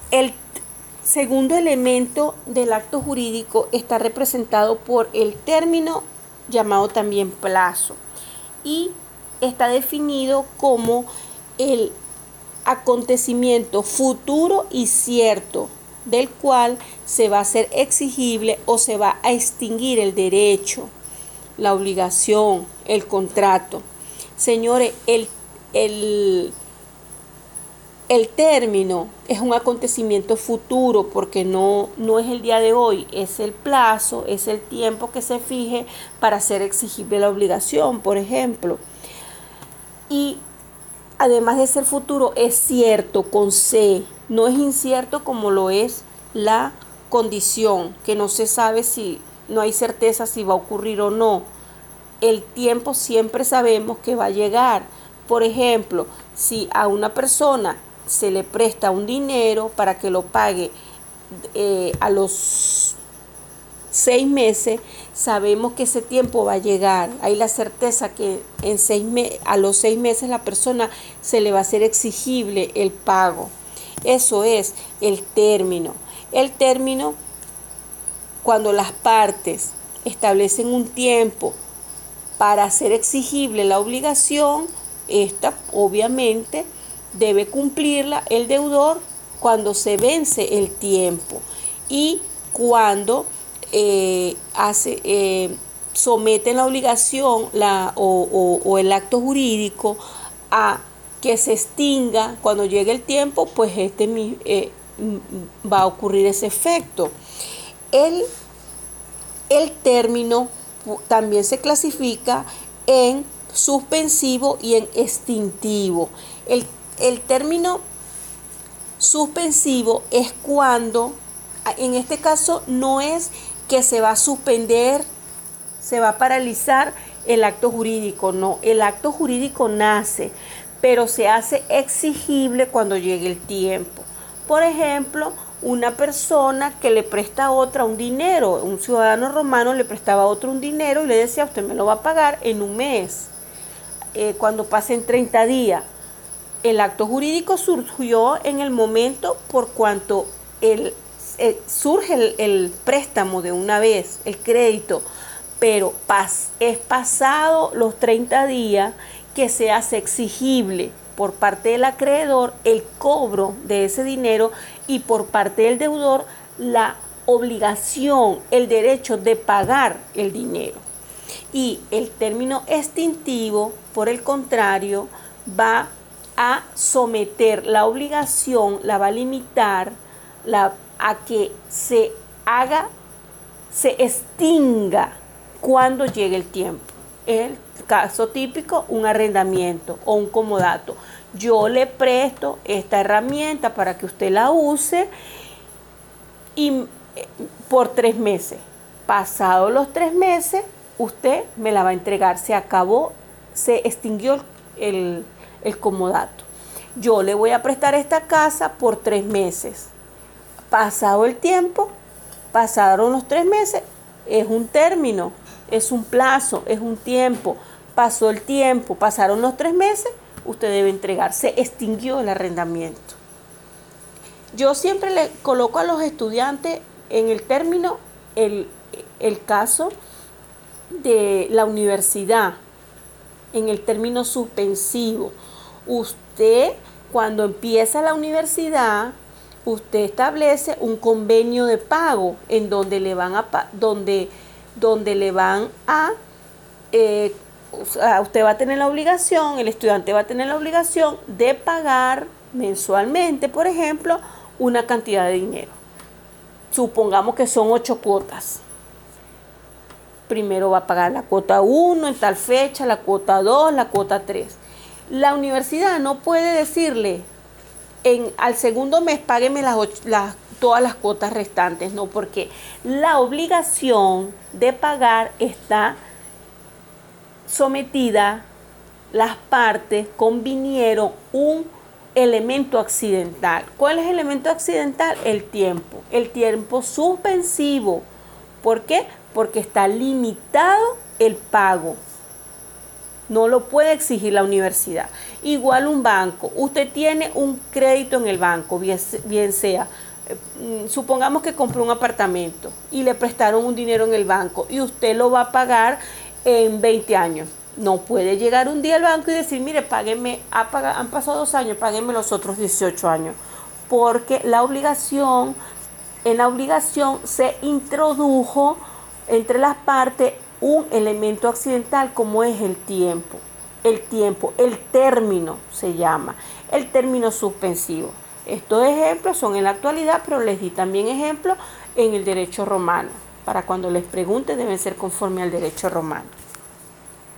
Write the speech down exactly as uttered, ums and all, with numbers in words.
El segundo elemento del acto jurídico está representado por el término llamado también plazo y está definido como el acontecimiento futuro y cierto del cual se va a hacer exigible o se va a extinguir el derecho, la obligación, el contrato. Señores, el, el El término es un acontecimiento futuro porque no, no es el día de hoy, es el plazo, es el tiempo que se fije para hacer exigible la obligación, por ejemplo. Y además de ser futuro, es cierto con C, no es incierto como lo es la condición, que no se sabe si, no hay certeza si va a ocurrir o no. El tiempo siempre sabemos que va a llegar. Por ejemplo, si a una persona se le presta un dinero para que lo pague eh, a los seis meses, sabemos que ese tiempo va a llegar. Hay la certeza que en seis me a los seis meses la persona se le va a hacer exigible el pago. Eso es el término. El término, cuando las partes establecen un tiempo para hacer exigible la obligación, esta obviamente debe cumplirla el deudor cuando se vence el tiempo y cuando eh, hace, eh, someten la obligación la, o, o, o el acto jurídico a que se extinga cuando llegue el tiempo, pues este eh, va a ocurrir ese efecto. El, el término también se clasifica en suspensivo y en extintivo. El, el término suspensivo es cuando, en este caso, no es que se va a suspender, se va a paralizar el acto jurídico, no, el acto jurídico nace, pero se hace exigible cuando llegue el tiempo. Por ejemplo, una persona que le presta a otra un dinero, un ciudadano romano le prestaba a otro un dinero y le decía, usted me lo va a pagar en un mes, eh, cuando pasen treinta días. El acto jurídico surgió en el momento por cuanto el, eh, surge el, el préstamo de una vez, el crédito, pero pas, es pasado los treinta días que se hace exigible por parte del acreedor el cobro de ese dinero y por parte del deudor la obligación, el derecho de pagar el dinero. Y el término extintivo, por el contrario, va a someter la obligación, la va a limitar la, a que se haga, se extinga cuando llegue el tiempo. El caso típico, un arrendamiento o un comodato. Yo le presto esta herramienta para que usted la use y por tres meses. Pasados los tres meses, usted me la va a entregar. Se acabó, se extinguió el, el comodato. Yo le voy a prestar esta casa por tres meses. Pasado el tiempo, pasaron los tres meses, es un término, es un plazo, es un tiempo. Pasó el tiempo, pasaron los tres meses, usted debe entregar. Se extinguió el arrendamiento. Yo siempre le coloco a los estudiantes en el término el, el caso de la universidad, en el término suspensivo. Usted, cuando empieza la universidad, usted establece un convenio de pago en donde le van a, donde, donde le van a eh, usted va a tener la obligación, el estudiante va a tener la obligación de pagar mensualmente, por ejemplo, una cantidad de dinero. Supongamos que son ocho cuotas. Primero va a pagar la cuota uno en tal fecha, la cuota dos, la cuota tres. La universidad no puede decirle en, al segundo mes págueme las, las, todas las cuotas restantes, no, porque la obligación de pagar está sometida, las partes convinieron un elemento accidental. ¿Cuál es el elemento accidental? El tiempo. El tiempo suspensivo. ¿Por qué? Porque está limitado el pago. No lo puede exigir la universidad. Igual un banco. Usted tiene un crédito en el banco, bien, bien sea, eh, supongamos que compró un apartamento y le prestaron un dinero en el banco y usted lo va a pagar en veinte años. No puede llegar un día al banco y decir, mire, págueme, ha pagado, han pasado dos años, págueme los otros dieciocho años. Porque la obligación, en la obligación se introdujo entre las partes un elemento accidental como es el tiempo. El tiempo, el término se llama, el término suspensivo. Estos ejemplos son en la actualidad, pero les di también ejemplos en el derecho romano. Para cuando les pregunte deben ser conforme al derecho romano.